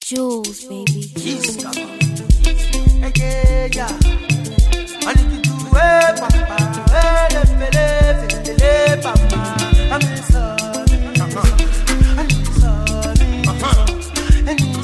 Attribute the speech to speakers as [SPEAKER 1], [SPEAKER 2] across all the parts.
[SPEAKER 1] Jules, baby.
[SPEAKER 2] Yes, come on. Hey, yeah. I need to do it, papa. Hey, papa. I'm in sorry. I need sorry. I need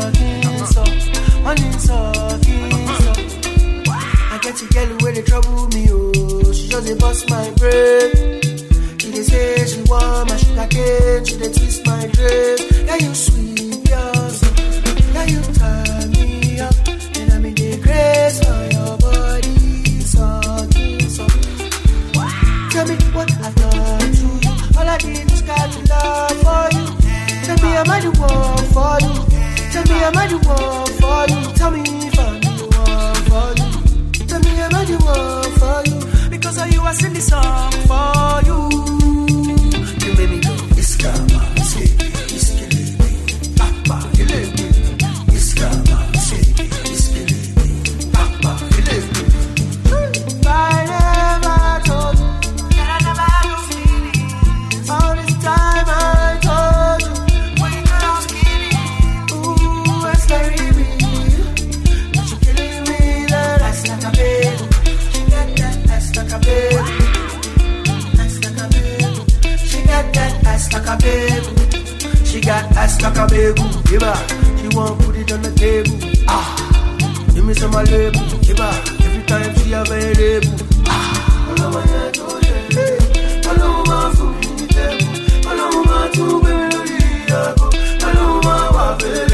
[SPEAKER 2] sorry. I get to girl where they trouble me, oh. She just a bust my brain. She dey say she want my sugar cane. She dey twist my dress. Yeah, you sweet, yours. Yeah, you turn me up. And I'm in the grace for your body. So. Tell me what I've done to you. All I did was got to love for you. Tell me am I the one for you. Tell me am I the one for you. Tell me if I'm the one for you. Tell me am I the one for you. Because of you I sing this song for you. You made me go, Iskama, say, Iskele, Papa, Ilebe, Iskama, say, Iskele, Papa, Ilebe. I never told you that I never had no feelings. All this time I told you when you thought I was kidding. Ooh, it's very real. But you're killing me, that ass like a baby. She got that ass like a baby. Ass like a baby. She got that ass like a baby. She got ass like a baby. Give her. She won't put it on the table. Give me some of my label. Give her. Every time she available. All over here to you. All over for me. All over to me. All over my